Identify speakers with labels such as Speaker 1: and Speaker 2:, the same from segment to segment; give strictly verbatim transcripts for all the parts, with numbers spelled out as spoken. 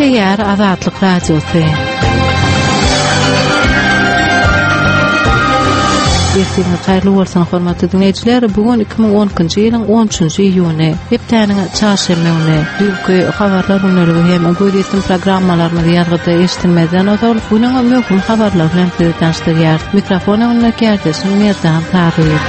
Speaker 1: Yer Azatlyk Radiosu. Ertesi hayırlı bolsun hormatly dinleyijiler. Bugun iki ming on ikinji ýylyň on üçünji iýuny, hepdeniň çarşembe güni, dünkü habarlar günleri hem göýdüýän programmalarymyzy ýargyda eşitilmeden ozal, bunyň möhüm habarlar bilen tanıştyrýar. Mikrofon önüne geldi, Sünnetdan Taryk.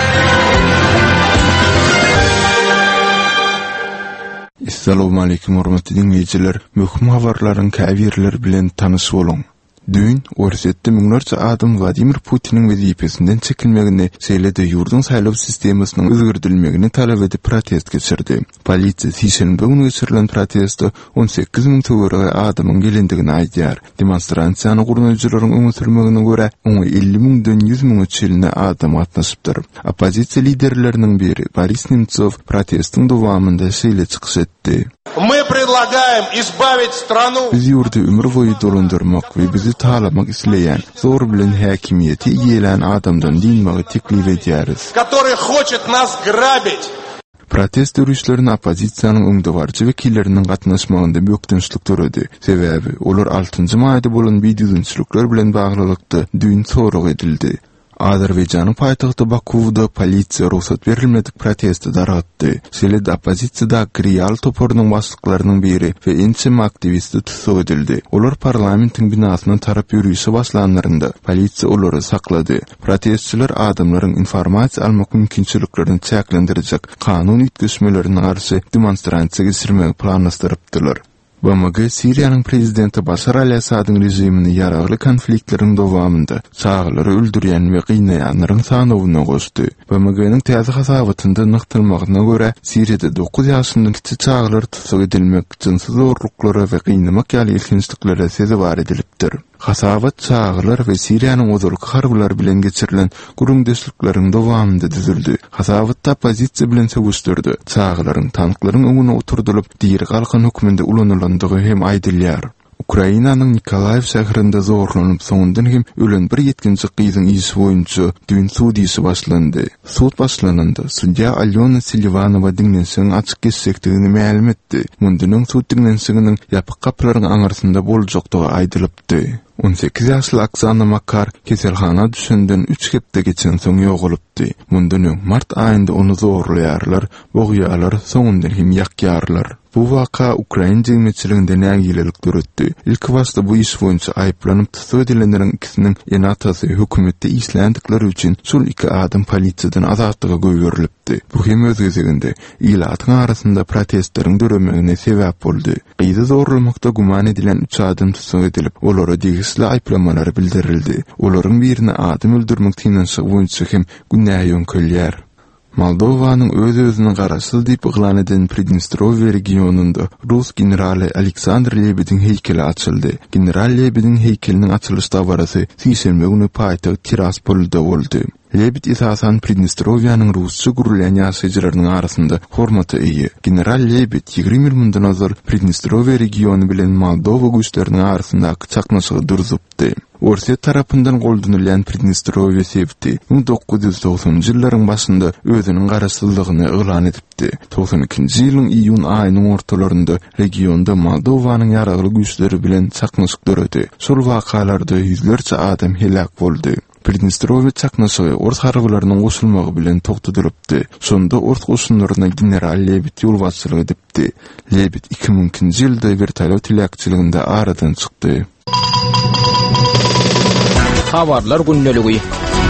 Speaker 2: Assalamu alaykum hormatly dinleyijiler. Möhüm habarlaryň käbirleri bilen tanış bolun. Dün orsetde miňlerce adam Vladimir Putinin wezipesinden çekilmegini, seýlede ýurdun saýlaw sistemasynyň özgürtilmegini talap edip protest geçirdi. Polisiýa Sişenbe güni geçirilen protestde on sekiz miň töwerege adamyň gelendigini aýdýar. Demonstrasiýany gurulmajylaryň öňe sürmegine görä on elli miňden ýüz miň çylne adam gatnaşypdyr. Opozisiýa liderleriniň biri Boris Nemtsov protestiň dowamynda şeýle çykyş etdi.
Speaker 3: Мы предлагаем избавить страну.
Speaker 2: Biz ýurdu ömür boýy dolandyrmak we bizi talamak isleýän, zor bilen häkimiýeti ýelen adamdan dinmegi teklip edýäris.
Speaker 3: Который хочет нас грабить.
Speaker 2: Protest ýürüşlerine opozisiýanyň öňdewarjy wekilleriniň gatnaşmagynda bökdünçlik töredi. Sebäbi olar altıncı maýda bolan bidiýünçlikler bilen baglylykda dün sorag edildi. Azerbaýjanyň paýtagty Bakuwda polisiýa ruhsat berilmedik protesti daratdy. Şeýle opozisiýada Griyal toporunyň başlyklarynyň biri we ençem aktivisti tutsak edildi. Olar parlamentiň binasyna tarap ýürüýüşe başlanlarynda polisiýa olary saklady. Protestçiler adamlaryň informasiýa almak mümkinçiliklerini çäklendirjek kanun ýetgeşmelerine garşy demonstrasiýa geçirmek planlastyrypdylar. B M G Siriýanyň prezidenti Bashar al-Asadyň rejimini ýaragly konfliktleriň dowamynda çağlary öldürýän we gynnaýanlaryň sanawyna goşdy. B M G'niň täze hasabynda nykdylmagyna görä Siriýada dokuz ýaşyndan kiçik çağlar tutsak edilmek, jynsyz zorluklara we gynnamak ýaly ilkinçliklere sezebar edilipdir. Hasabat çağlar we Siriýanyň ozurky harbylar bilen geçirilen gurungdeşlikleriň dowamynda düzüldi. Hasabatda opozisiýa bilen sögüşdirdi. Çağlaryň tanklaryň öňüne oturdulyp, diýer galkyn hökmünde ulanýandygy hem aýdylýar. Ukrainanyň Nikolaev şäherinde zorlanyp soňundan hem ölen bir yetkinji gyzyň ýygy boýunça dün sudiýesi başlandy. Sud başlananda судья Alyona Silivanowa dinlensiň açyk geçsekdigini ma'lum etdi. Mundyň sud dinlensiginiň ýapyk kapylaryň aňarsynda boljakdygy aýdylypdy. on sekiz ýaşly Oksana Makar keselhana düşenden üç hepde geçen soň ýogalypdy. Mundyň mart aýynda onu zorlaýarlar, bogýarlar, soňundan hem ýakýarlar. Bu waka Ukraina jemgyýetçiliginde nägilelik görütdi. İlk wagtda bu iş boýunça aýplanyp tutsak edilenleriň ikisiniň enatasy hökümetde isländikleri üçin şol iki adam polisiýadan azatlyga goýberilipdi. Bu hem öz gezeginde ilatyň arasynda protestleriň döremegine sebäp boldy. Gyzy zorlamakda guman edilen üç adam tutsak edilip, olara digisli aýplamalary bildirildi. Olaryň birini adam öldürmek tinanşygy boýunça hem günähe ýönkölýär. Moldowanyň öz-özüne garaşsyz diýip yglan eden Pridnestrovye regionunda Rus generali Aleksandr Lebedin heykeli açyldy. General Lebedin heykeliniň açylyş dawarasy Sişenbe güni paýtag Tiraspolda boldy. Lebed esasan Pridnestrovyanyň Rusça gurulýan ýaşaýjylarynyň arasynda hormaty eýi. General Lebed ýygrimi ýyldan azal Pridnestrovye regiony bilen Moldowa güýçleriniň arasynda çaknaşygy durzypdy. Orsiýa tarapyndan goldanylýan Pridnestrovye sebti on dokuz ýüz doksanjy ýyllaryň başynda özüniň garaşsyzlygyny yglan edipdi. doksan ikinji ýylyň iýun aýynyň ortalarynda regionda Moldowanyň ýaragly güýçleri bilen çaknaşyk döredi. Şol wakalarda ýüzlerçe adam helak boldy. Pridnestrovye çaknaşygy Ors harbylarynyň goşulmagy bilen togtudylypdy. Şonda Ors goşunlaryna general Lebed ýol başçylyk edipdi. Lebed iki ming ikinji ýylda vertolyot tilakçyliginde aradan çykdy.
Speaker 4: Habarlar günneligi.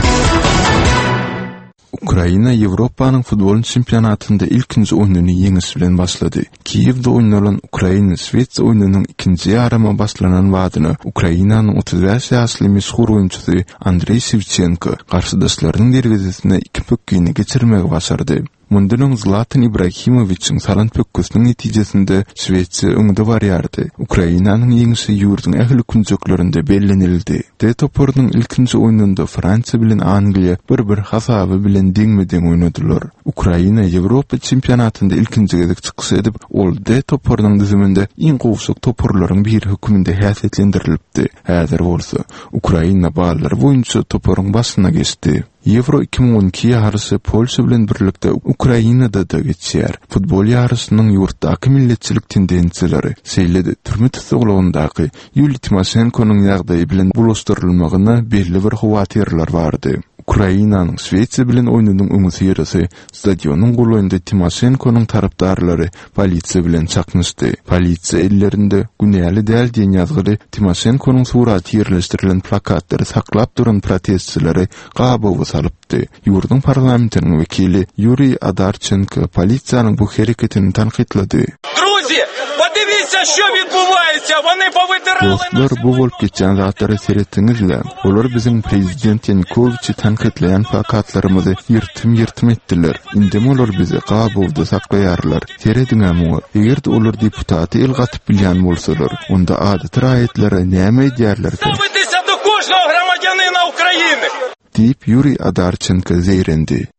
Speaker 2: Ukraina Ýewropanyň futbol çempionatynda ilkinji oýnyny ýeňiş bilen başlady. Kiýewde oýnanan Ukraina Swets oýnynyň ikinji ýarama başlanan wadyny Ukrainanyň otuz beş ýaşly meşhur oýunçysy Andrei Shevchenko garşydaşlarynyň derwezesine iki pökgini geçirmegi başardy. Mundyň Zlatan Ibrahimoviçiň salan pökküsiniň netijesinde Şwetsiýa öňde barýardy. Ukrainanyň ýeňişi ýurdun ähli künjeklerinde bellenildi. D toporunyň ilkinji oýnunda Fransiýa bilen Angliýa bir-bir hasaby bilen deňmeden oýnadylar. Ukraina Ýewropa çempionatynda ilkinji gezek çykyş edip, ol D toporunyň düzüminde iň gowşak toporlaryň bir hökmünde häsiýetlendirilipdi. Häzir bolsa Ukraina ballary boýunça toporuň başyna geçdi. Euro iki ming on iki ýarysy Polşa bilen birlikde Ukrainada da geçýär. Futbol ýarysynyň ýurtdaky milletçilik tendensiýeleri seýledi. Türme tutulýandaky Yuliy Timoşenko'nyň ýagdaýy bilen bulaşdyrylmagyna belli bir howatyrlar bardy. Ukrainanyň Swediýa bilen oýnunyň öňüsirisi stadionyň golaýynda Timoşenko'nyň tarapdarlary polisiýa bilen çaknyşdy. Polisiýa ellerinde günäli däl diýen ýazgyly Timoşenko'nyň suraty ýerleşdirilen plakatlary saklap duran protestçileri gabawy salypdy. Ýurdun parlamentiniň wekili Yuriy Adarchenko polisiýanyň bu hereketini tanqidlady.
Speaker 3: Друзі, подивіться, що відбувається. Вони повитирали нас.
Speaker 2: Dostlar, bu bolup geçen zatları seyrettiňizler. Olar biziň prezident Yanukowyçy tanqidleýän plakatlarymyzy ýyrtym-ýyrtym etdiler. Indem olar bizi gabawda saklaýarlar. Seyredinämi? Eger olar deputaty el gatyp bilýän bolsalar, onda adat raýatlary näme edýärler?
Speaker 3: Ставитися до кожного громадянина України.
Speaker 2: Diýip Yuriy Adarchenko zeyrendi.